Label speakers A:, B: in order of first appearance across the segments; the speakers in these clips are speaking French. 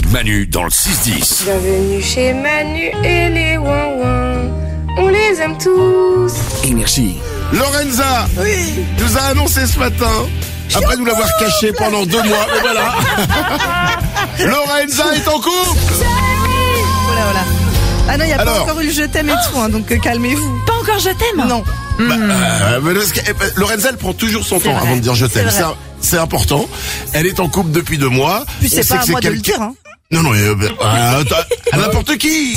A: Manu dans le 6-10.
B: Bienvenue chez Manu et les ouin-ouin. On les aime tous.
A: Énergie.
C: Lorenza nous a annoncé ce matin, après nous l'avoir caché pendant 2 mois, mais voilà. Lorenza est en couple.
D: Voilà. Ah non, il n'y a
C: Alors,
D: pas encore eu le je t'aime et tout, hein, donc calmez-vous.
E: Pas encore je t'aime?
D: Non.
C: Lorenza, elle prend toujours son temps
D: vrai,
C: avant de dire je t'aime.
D: c'est vrai.
C: C'est important. Elle est en couple depuis 2 mois.
D: Puis
C: On
D: c'est
C: sait
D: pas
C: que
D: à moi de le
C: quelqu'un-
D: dire, hein.
C: Non, à n'importe qui.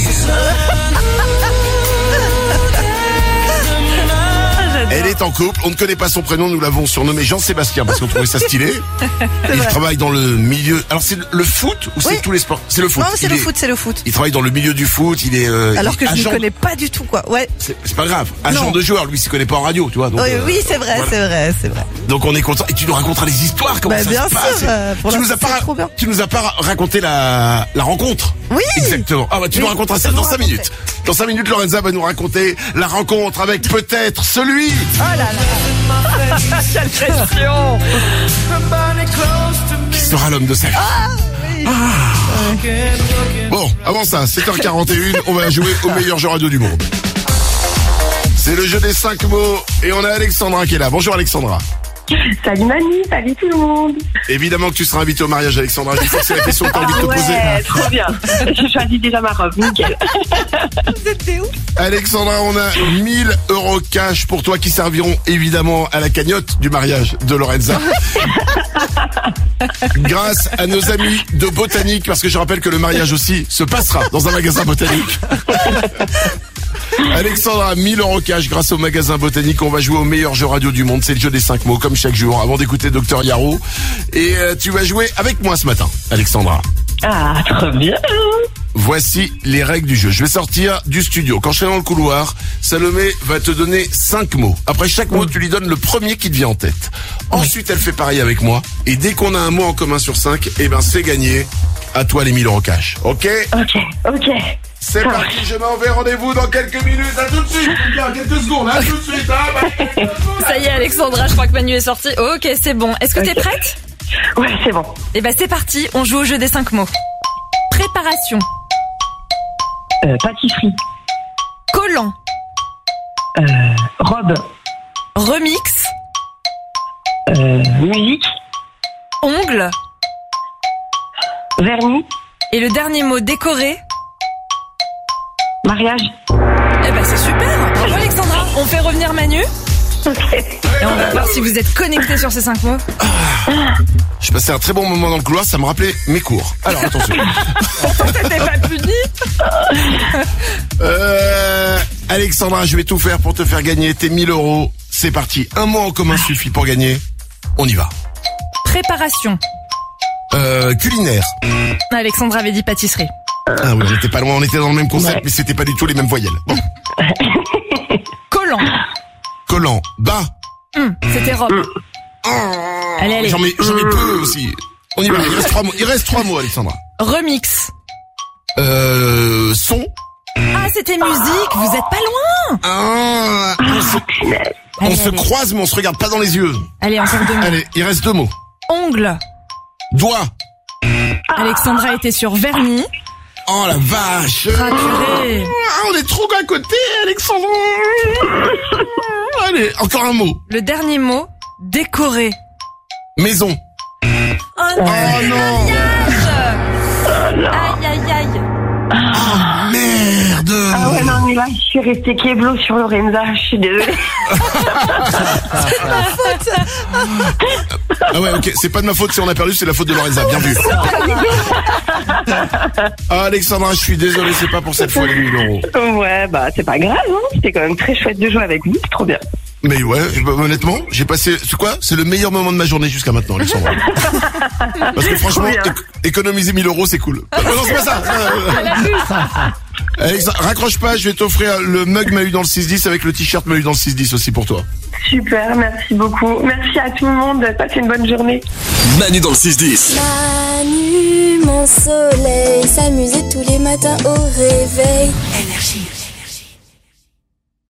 C: Elle est en couple, on ne connaît pas son prénom, nous l'avons surnommé Jean-Sébastien parce qu'on trouvait ça stylé. Il
D: vrai.
C: travaille dans le milieu. Alors c'est le foot ou c'est
D: Oui.
C: tous les sports? C'est le foot.
D: Non, c'est le foot.
C: Il travaille dans le milieu du foot, il est
D: Alors que je ne
C: agent.
D: connais pas du tout, quoi. Ouais.
C: C'est pas grave. Agent
D: Non.
C: de joueur, lui, il s'y connaît pas en radio, tu vois. Donc,
D: Oui, c'est vrai,
C: voilà.
D: c'est vrai.
C: Donc on est content. Et tu nous raconteras les histoires, comment
D: Bah,
C: ça
D: bien
C: se passe.
D: sûr, pour
C: tu, nous
D: l'instant,
C: as pas,
D: c'est trop bien.
C: tu nous as pas raconté la rencontre.
D: Oui.
C: Exactement. Ah bah tu
D: Oui,
C: nous raconteras ça
D: je
C: dans
D: vous
C: 5
D: raconterai.
C: minutes. Dans 5 minutes, Lorenza va nous raconter la rencontre avec peut-être celui.
D: Oh là là.
E: Quelle question!
C: Qui sera l'homme de sa vie.
D: Oui.
C: Bon, avant ça, 7h41, on va jouer au meilleur jeu radio du monde. C'est le jeu des 5 mots et on a Alexandra qui est là. Bonjour Alexandra.
F: Salut Manu, salut tout le monde.
C: Évidemment que tu seras invitée au mariage Alexandra. Je sais que c'est la question que tu as envie de te poser.
F: Trop bien. Je choisis déjà ma robe, nickel.
D: Vous êtes des ouf.
C: Alexandra, on a 1 000 € cash pour toi qui serviront évidemment à la cagnotte du mariage de Lorenza. Grâce à nos amis de Botanique, parce que je rappelle que le mariage aussi se passera dans un magasin Botanique. Alexandra, 1 000 € cash grâce au magasin Botanique. On va jouer au meilleur jeu radio du monde. C'est le jeu des 5 mots, comme chaque jour, avant d'écouter Dr Yaro. Et tu vas jouer avec moi ce matin, Alexandra.
F: Ah, trop bien.
C: Voici les règles du jeu. Je vais sortir du studio. Quand je serai dans le couloir, Salomé va te donner 5 mots. Après chaque mot, tu lui donnes le premier qui te vient en tête. Ensuite, elle fait pareil avec moi. Et dès qu'on a un mot en commun sur 5, eh ben, c'est gagné. À toi les 1 000 € cash. Ok?
F: Ok.
C: C'est parti, je m'en vais. Rendez-vous dans quelques minutes. À tout de suite. Bien, quelques secondes. À tout de suite. Hein.
E: Ça y est, Alexandra, je crois que Manu est sorti. Ok, c'est bon. Est-ce que t'es prête?
F: Ouais, c'est bon.
E: Eh ben, c'est parti. On joue au jeu des 5 mots. Préparation.
F: Pâtisserie.
E: Collant.
F: Robe.
E: Remix.
F: Musique.
E: Ongles.
F: Vernis.
E: Et le dernier mot, décoré.
F: Mariage.
E: Eh ben, c'est super. Bravo, Alexandra. On fait revenir Manu. Et on va voir si vous êtes connectés sur ces 5 mots.
C: Je passais un très bon moment dans le couloir. Ça me rappelait mes cours. Alors, attention.
E: T'es pas puni?
C: Alexandra, je vais tout faire pour te faire gagner tes 1 000 €. C'est parti. Un mot en commun suffit pour gagner. On y va.
E: Préparation.
C: Culinaire.
E: Alexandra avait dit pâtisserie.
C: Ah oui, j'étais pas loin, on était dans le même concept, mais c'était pas du tout les mêmes voyelles. Bon.
E: Collant.
C: Collant. Bas.
E: C'était robe. Allez.
C: J'en mets peu aussi. On y va, il reste 3 mots, Alexandra.
E: Remix.
C: Son.
E: Ah, c'était musique. Vous êtes pas loin.
C: Ah, on se croise, mais on se regarde pas dans les yeux.
E: Allez, encore 2 mots.
C: Allez, il reste 2 mots.
E: Ongles.
C: Doigt.
E: Alexandra était sur vernis.
C: Oh la vache.
E: Raturé.
C: Ah, on est trop à côté, Alexandra. Allez, encore un mot.
E: Le dernier mot, décoré.
C: Maison.
E: Oh non. Aïe.
C: Merde.
F: Ah ouais, non, mais là, je suis restée kéblo sur Lorenza. Je suis désolée.
C: Ah ouais, ok, c'est pas de ma faute si on a perdu, c'est la faute de Lorenza, bien vu. Ah, Alexandra, je suis désolé, c'est pas pour cette fois les 1 000 €.
F: Ouais, bah, c'est pas grave, hein. C'était quand même très chouette de jouer avec vous. C'est trop bien.
C: Mais ouais, honnêtement, j'ai passé, c'est quoi? C'est le meilleur moment de ma journée jusqu'à maintenant, Alexandra. Parce que franchement, économiser 1 000 €, c'est cool. Non, c'est pas ça. Alexandra, raccroche pas, je vais t'offrir le mug Manu dans le 6-10 avec le t-shirt Manu dans le 6-10 aussi pour toi.
F: Super, merci beaucoup. Merci à tout le monde. Passez une bonne journée.
A: Manu dans le 6-10.
G: Manu, mon soleil, s'amuser tous les matins au réveil.
H: Énergie.